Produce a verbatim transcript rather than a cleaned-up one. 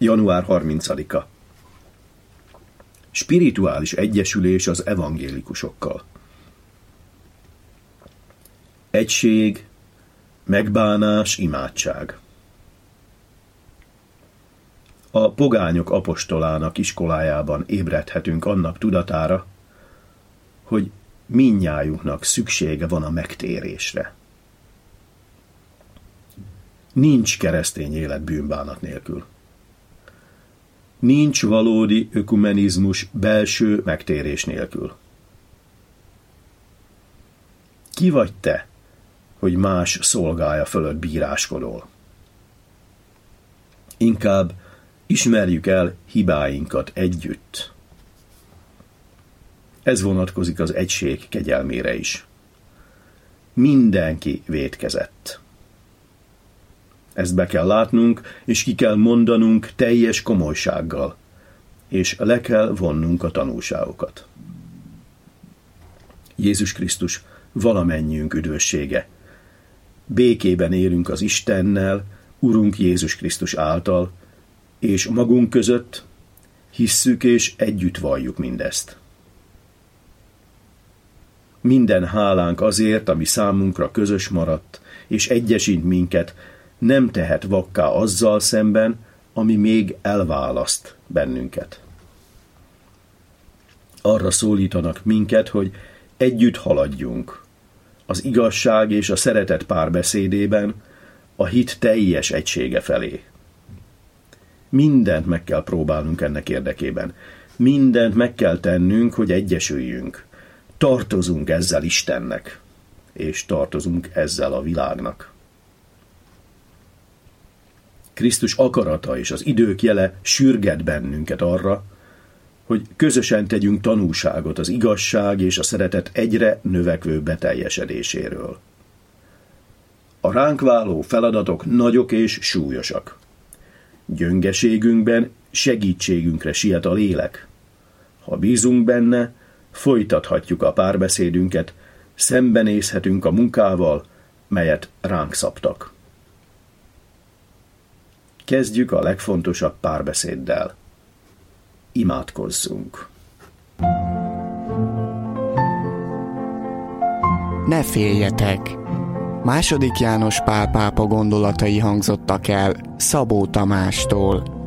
január harmincadika. Spirituális egyesülés az evangélikusokkal. Egység, megbánás, imádság. A pogányok apostolának iskolájában ébredhetünk annak tudatára, hogy mindnyájunknak szüksége van a megtérésre. Nincs keresztény élet bűnbánat nélkül. Nincs valódi ökumenizmus belső megtérés nélkül. Ki vagy te, hogy más szolgája fölött bíráskodol? Inkább ismerjük el hibáinkat együtt. Ez vonatkozik az egység kegyelmére is. Mindenki vétkezett. Ezt be kell látnunk, és ki kell mondanunk teljes komolysággal, és le kell vonnunk a tanulságokat. Jézus Krisztus valamennyiünk üdvössége. Békében élünk az Istennel, Urunk Jézus Krisztus által, és magunk között hisszük és együtt valljuk mindezt. Minden hálánk azért, ami számunkra közös maradt, és egyesít minket, nem tehet vakká azzal szemben, ami még elválaszt bennünket. Arra szólítanak minket, hogy együtt haladjunk az igazság és a szeretet párbeszédében a hit teljes egysége felé. Mindent meg kell próbálnunk ennek érdekében. Mindent meg kell tennünk, hogy egyesüljünk. Tartozunk ezzel Istennek, és tartozunk ezzel a világnak. Krisztus akarata és az idők jele sürget bennünket arra, hogy közösen tegyünk tanúságot az igazság és a szeretet egyre növekvő beteljesedéséről. A ránk váló feladatok nagyok és súlyosak. Gyöngeségünkben segítségünkre siet a lélek. Ha bízunk benne, folytathatjuk a párbeszédünket, szembenézhetünk a munkával, melyet ránk szabtak. Kezdjük a legfontosabb párbeszéddel. Imádkozzunk. Ne féljetek! Második János Pál pápa gondolatai hangzottak el Szabó Tamástól.